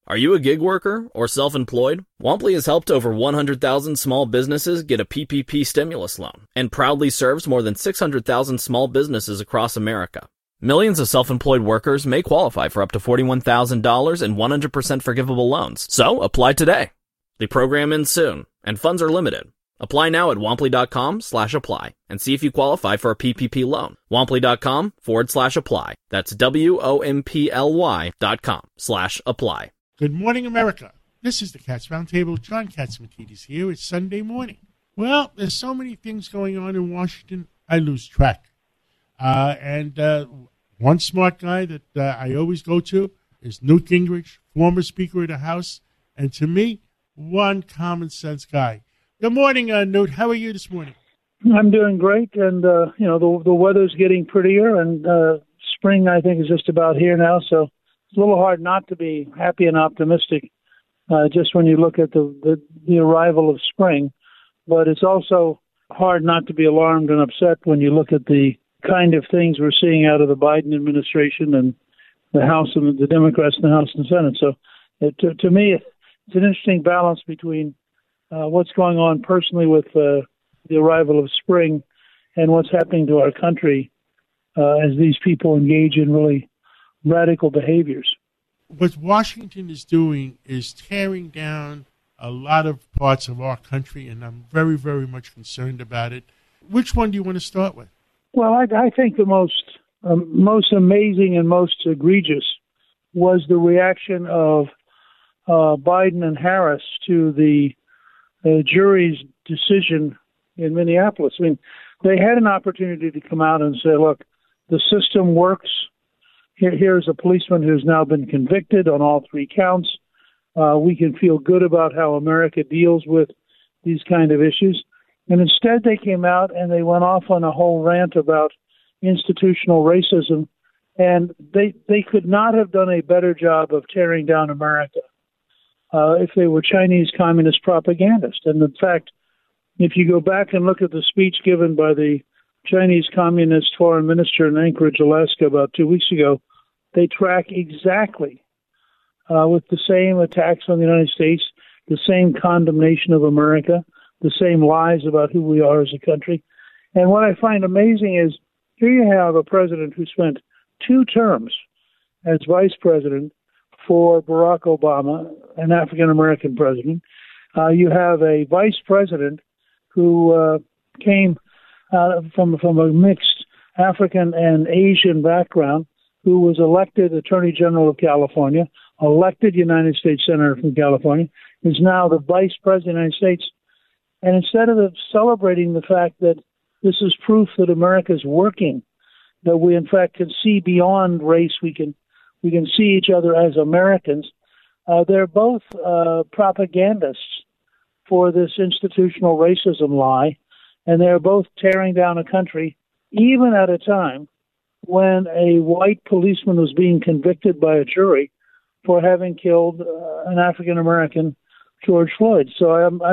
Are you a gig worker or self-employed? Womply has helped over 100,000 small businesses get a PPP stimulus loan and proudly serves more than 600,000 small businesses across America. Millions of self-employed workers may qualify for up to $41,000 in 100% forgivable loans. So apply today. The program ends soon and funds are limited. Apply now at womply.com/apply and see if you qualify for a PPP loan. Womply.com/apply. That's WOMPLY.com/apply. Good morning, America. This is the Cats Roundtable. John Catsimatidis here. It's Sunday morning. Well, there's so many things going on in Washington, I lose track. And one smart guy that I always go to is Newt Gingrich, former Speaker of the House, and to me, one common sense guy. Good morning, Newt. How are you this morning? I'm doing great, and the weather's getting prettier, and spring I think is just about here now. So it's a little hard not to be happy and optimistic, just when you look at the arrival of spring. But it's also hard not to be alarmed and upset when you look at the kind of things we're seeing out of the Biden administration and the House and the Democrats in the House and Senate. So to me, it's an interesting balance between what's going on personally with the arrival of spring and what's happening to our country as these people engage in really radical behaviors. What Washington is doing is tearing down a lot of parts of our country, and I'm very, very much concerned about it. Which one do you want to start with? Well, I think the most amazing and most egregious was the reaction of Biden and Harris to the jury's decision in Minneapolis. I mean, they had an opportunity to come out and say, look, the system works. Here's a policeman who's now been convicted on all three counts. We can feel good about how America deals with these kind of issues. And instead they came out and they went off on a whole rant about institutional racism. And they could not have done a better job of tearing down America if they were Chinese communist propagandists. And in fact, if you go back and look at the speech given by the Chinese Communist foreign minister in Anchorage, Alaska, about 2 weeks ago, they track exactly with the same attacks on the United States, the same condemnation of America, the same lies about who we are as a country. And what I find amazing is here you have a president who spent 2 terms as vice president for Barack Obama, an African-American president. You have a vice president who came from a mixed African and Asian background, who was elected Attorney General of California, elected United States Senator from California, is now the Vice President of the United States. And instead of celebrating the fact that this is proof that America is working, that we in fact can see beyond race, we can see each other as Americans, they're both propagandists for this institutional racism lie, and they're both tearing down a country, even at a time when a white policeman was being convicted by a jury for having killed an African-American, George Floyd. So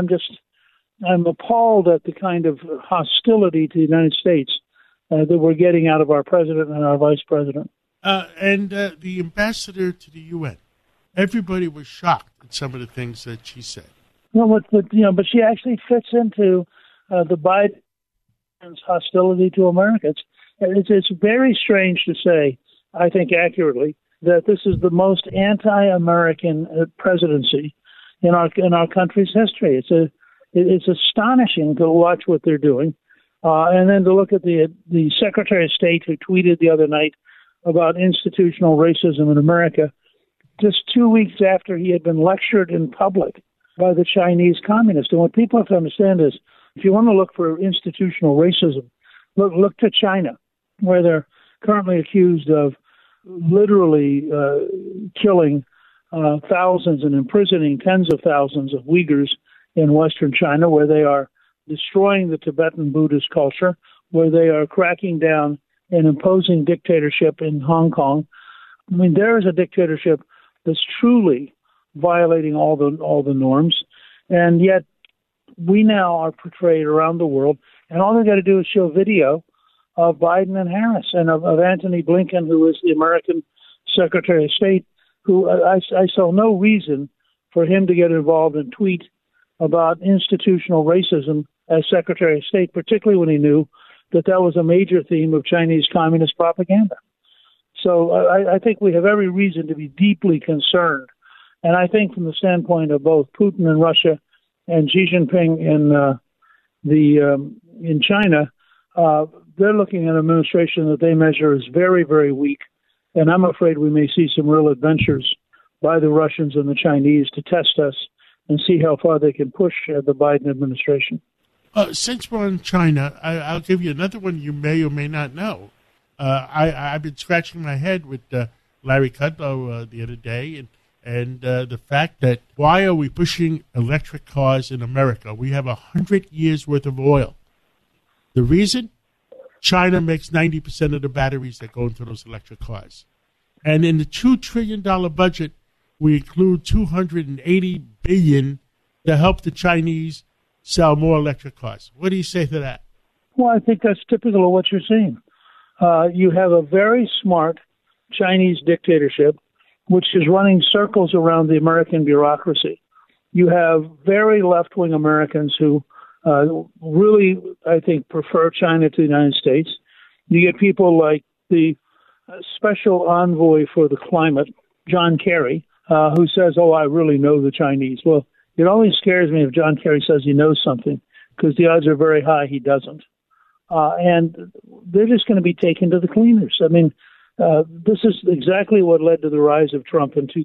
I'm appalled at the kind of hostility to the United States that we're getting out of our president and our vice president. And the ambassador to the UN, everybody was shocked at some of the things that she said. No, but she actually fits into the Biden's hostility to America. It's very strange to say, I think accurately, that this is the most anti-American presidency in our country's history. It's astonishing to watch what they're doing, and then to look at the Secretary of State who tweeted the other night about institutional racism in America, just 2 weeks after he had been lectured in public by the Chinese communists. And what people have to understand is, if you want to look for institutional racism, look to China, where they're currently accused of literally killing thousands and imprisoning tens of thousands of Uyghurs in Western China, where they are destroying the Tibetan Buddhist culture, where they are cracking down and imposing dictatorship in Hong Kong. I mean, there is a dictatorship that's truly violating all the norms, and yet we now are portrayed around the world, and all they got to do is show video of Biden and Harris and of Antony Blinken, who is the American Secretary of State, who I saw no reason for him to get involved and tweet about institutional racism as Secretary of State, particularly when he knew that that was a major theme of Chinese communist propaganda. So I think we have every reason to be deeply concerned. And I think from the standpoint of both Putin in Russia and Xi Jinping in China, they're looking at an administration that they measure as very, very weak. And I'm afraid we may see some real adventures by the Russians and the Chinese to test us and see how far they can push the Biden administration. Since we're on China, I'll give you another one you may or may not know. I've been scratching my head with Larry Kudlow the other day, and the fact that why are we pushing electric cars in America? We have 100 years worth of oil. The reason? China makes 90% of the batteries that go into those electric cars. And in the $2 trillion budget, we include $280 billion to help the Chinese sell more electric cars. What do you say to that? Well, I think that's typical of what you're seeing. You have a very smart Chinese dictatorship, which is running circles around the American bureaucracy. You have very left-wing Americans who really, I think, prefer China to the United States. You get people like the special envoy for the climate, John Kerry, who says, I really know the Chinese. Well, it always scares me if John Kerry says he knows something, because the odds are very high he doesn't. And they're just going to be taken to the cleaners. I mean, this is exactly what led to the rise of Trump in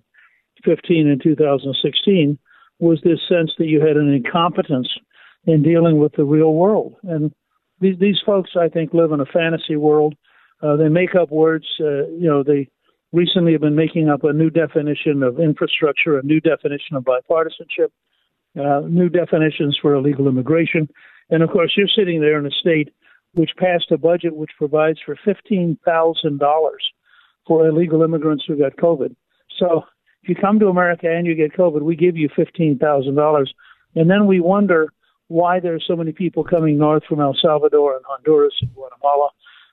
2015 and 2016, was this sense that you had an incompetence in dealing with the real world. And these folks, I think, live in a fantasy world. They make up words. They recently have been making up a new definition of infrastructure, a new definition of bipartisanship, new definitions for illegal immigration. And, of course, you're sitting there in a state which passed a budget which provides for $15,000 for illegal immigrants who got COVID. So if you come to America and you get COVID, we give you $15,000. And then we wonder why there's so many people coming north from El Salvador and Honduras and Guatemala.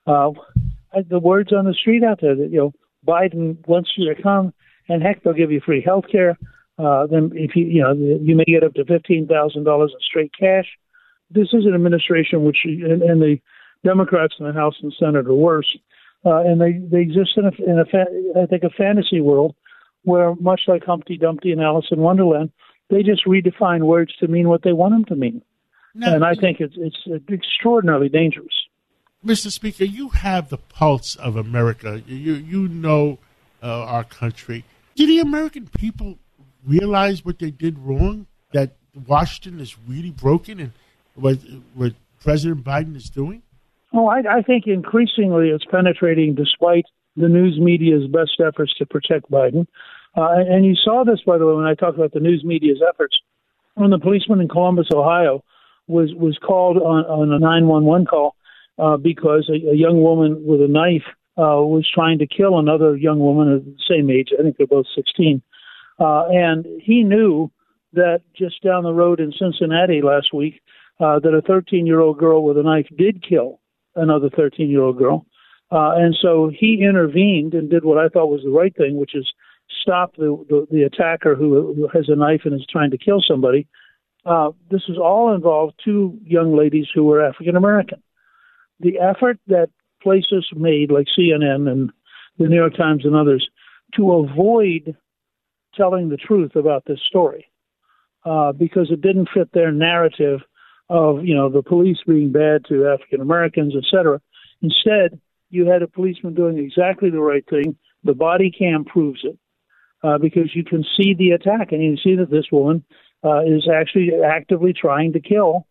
The word's on the street out there that, Biden wants you to come, and heck, they'll give you free health care. Then if you may get up to $15,000 in straight cash. This is an administration which, and the Democrats in the House and Senate are worse, and they exist in a fantasy world where, much like Humpty Dumpty and Alice in Wonderland, they just redefine words to mean what they want them to mean. No, and I think it's extraordinarily dangerous. Mr. Speaker, you have the pulse of America. You know our country. Do the American people realize what they did wrong, that Washington is really broken, and what President Biden is doing? Oh, I think increasingly it's penetrating despite the news media's best efforts to protect Biden. And you saw this, by the way, when I talked about the news media's efforts. When the policeman in Columbus, Ohio, was called on a 911 call because a young woman with a knife was trying to kill another young woman of the same age. I think they're both 16. And he knew that just down the road in Cincinnati last week, that a 13-year-old girl with a knife did kill another 13-year-old girl. And so he intervened and did what I thought was the right thing, which is stop the attacker who has a knife and is trying to kill somebody. This was all involved two young ladies who were African American. The effort that places made, like CNN and the New York Times and others, to avoid telling the truth about this story because it didn't fit their narrative of, the police being bad to African Americans, et cetera. Instead, you had a policeman doing exactly the right thing. The body cam proves it because you can see the attack, and you can see that this woman is actually actively trying to kill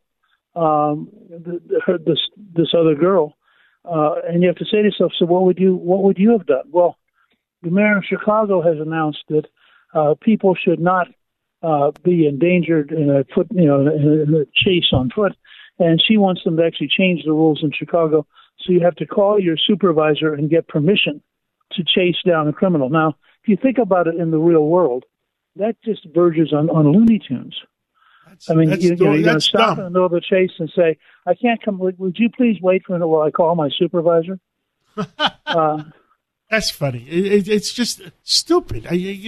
this other girl. And you have to say to yourself, so what would you have done? Well, the mayor of Chicago has announced that people should not be endangered in a chase on foot, and she wants them to actually change the rules in Chicago. So you have to call your supervisor and get permission to chase down a criminal. Now, if you think about it in the real world, that just verges on Looney Tunes. You're going to stop in the middle of the chase and say, I can't come. Would you please wait for a minute while I call my supervisor? That's funny. It's just stupid.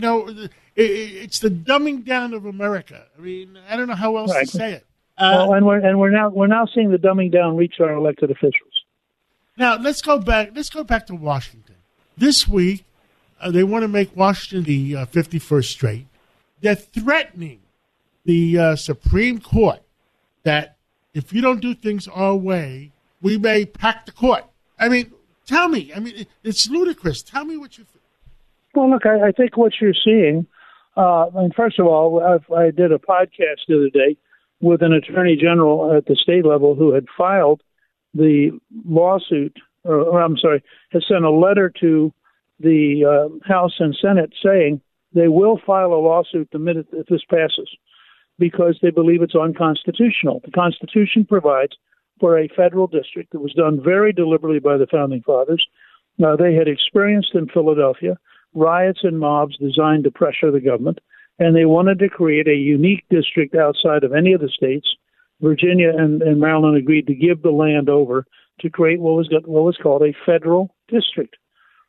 It's the dumbing down of America. I mean, I don't know how else to say it. And we're now seeing the dumbing down reach our elected officials. Now let's go back to Washington. This week, they want to make Washington the 51st state. They're threatening the Supreme Court that if you don't do things our way, we may pack the court. I mean, tell me. I mean, it's ludicrous. Tell me what you think. Well, look, I think what you're seeing, first of all, I did a podcast the other day with an attorney general at the state level who had filed the lawsuit, has sent a letter to the House and Senate saying they will file a lawsuit the minute that this passes because they believe it's unconstitutional. The Constitution provides for a federal district that was done very deliberately by the Founding Fathers. They had experienced in Philadelphia riots and mobs designed to pressure the government, and they wanted to create a unique district outside of any of the states. Virginia and Maryland agreed to give the land over to create what was called a federal district.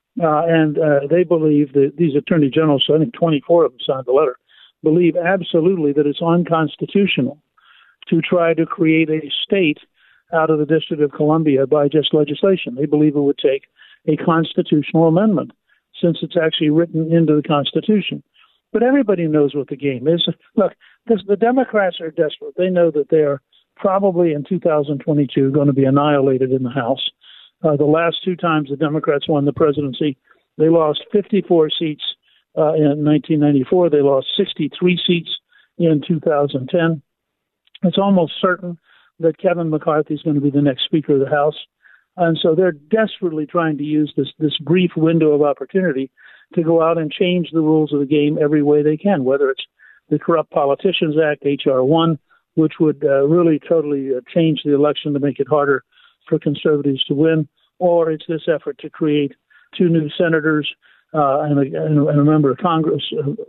They believe that these attorney generals, I think 24 of them signed the letter, believe absolutely that it's unconstitutional to try to create a state out of the District of Columbia by just legislation. They believe it would take a constitutional amendment since it's actually written into the Constitution. But everybody knows what the game is. Look, the Democrats are desperate. They know that they are probably in 2022 going to be annihilated in the House. The last two times the Democrats won the presidency, they lost 54 seats in 1994. They lost 63 seats in 2010. It's almost certain that Kevin McCarthy is going to be the next Speaker of the House. And so they're desperately trying to use this brief window of opportunity to go out and change the rules of the game every way they can, whether it's the Corrupt Politicians Act, H.R. 1, which would really totally change the election to make it harder for conservatives to win, or it's this effort to create two new senators and a member of Congress,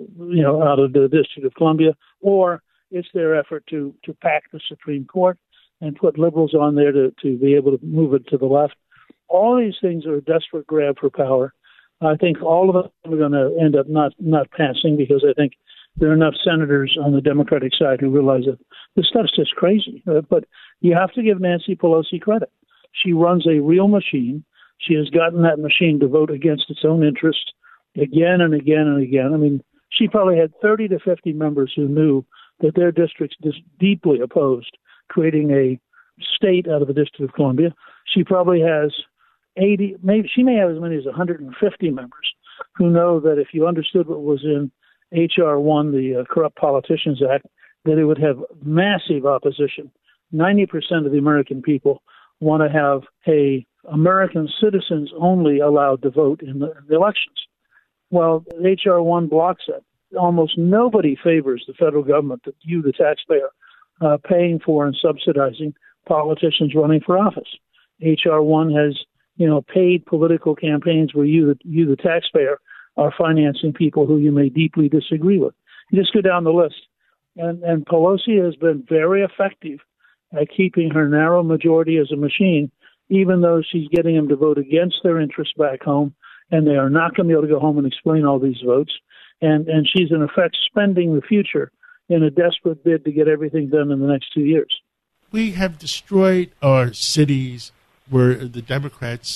out of the District of Columbia, or it's their effort to pack the Supreme Court and put liberals on there to be able to move it to the left. All these things are a desperate grab for power. I think all of them are going to end up not passing because I think there are enough senators on the Democratic side who realize that this stuff's just crazy. But you have to give Nancy Pelosi credit. She runs a real machine. She has gotten that machine to vote against its own interests again and again and again. I mean, she probably had 30 to 50 members who knew that their districts just deeply opposed creating a state out of the District of Columbia. She probably has 80, maybe she may have as many as 150 members who know that if you understood what was in H.R. 1, the Corrupt Politicians Act, that it would have massive opposition. 90% of the American people want to have American citizens only allowed to vote in the elections. Well, H.R. 1 blocks that. Almost nobody favors the federal government, you, the taxpayer, paying for and subsidizing politicians running for office. H.R. 1 has, paid political campaigns where you, the taxpayer, are financing people who you may deeply disagree with. You just go down the list. And Pelosi has been very effective at keeping her narrow majority as a machine, even though she's getting them to vote against their interests back home, and they are not going to be able to go home and explain all these votes. And she's, in effect, spending the future in a desperate bid to get everything done in the next 2 years. We have destroyed our cities where the Democrats,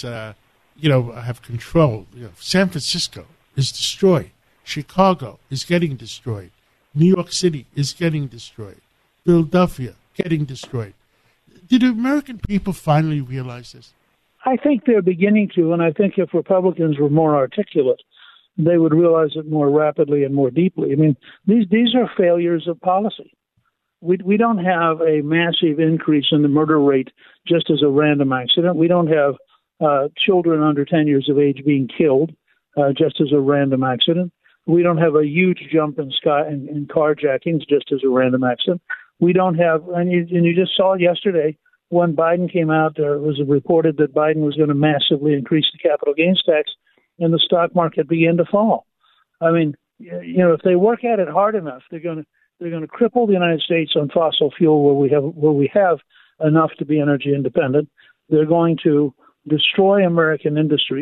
have control. San Francisco is destroyed. Chicago is getting destroyed. New York City is getting destroyed. Philadelphia getting destroyed. Did American people finally realize this? I think they're beginning to, and I think if Republicans were more articulate, they would realize it more rapidly and more deeply. I mean, these are failures of policy. We don't have a massive increase in the murder rate just as a random accident. We don't have children under 10 years of age being killed just as a random accident. We don't have a huge jump in carjackings just as a random accident. We don't have, and you just saw yesterday when Biden came out, it was reported that Biden was going to massively increase the capital gains tax, and the stock market began to fall. I mean, if they work at it hard enough, they're going to cripple the United States on fossil fuel where we have enough to be energy independent. They're going to destroy American industries.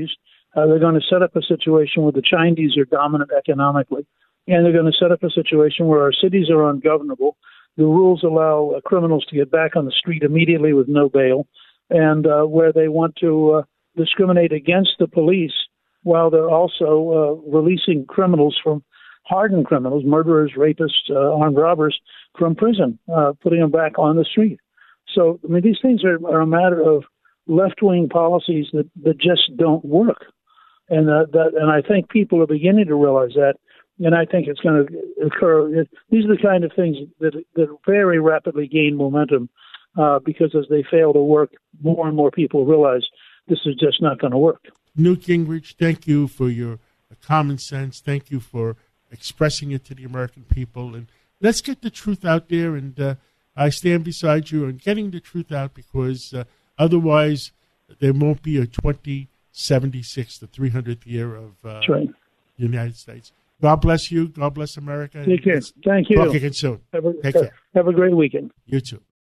They're going to set up a situation where the Chinese are dominant economically, and they're going to set up a situation where our cities are ungovernable. The rules allow criminals to get back on the street immediately with no bail, and where they want to discriminate against the police while they're also releasing criminals from hardened criminals, murderers, rapists, armed robbers from prison, putting them back on the street. So, I mean, these things are a matter of left-wing policies that just don't work. And I think people are beginning to realize that, and I think it's going to occur. These are the kind of things that very rapidly gain momentum because as they fail to work, more and more people realize this is just not going to work. Newt Gingrich, thank you for your common sense. Thank you for expressing it to the American people. And let's get the truth out there, and I stand beside you on getting the truth out because otherwise there won't be a 2076, the 300th year of right. the United States. God bless you. God bless America. Take care. Thank you. Talk again soon. Take care. Have a great weekend. You too.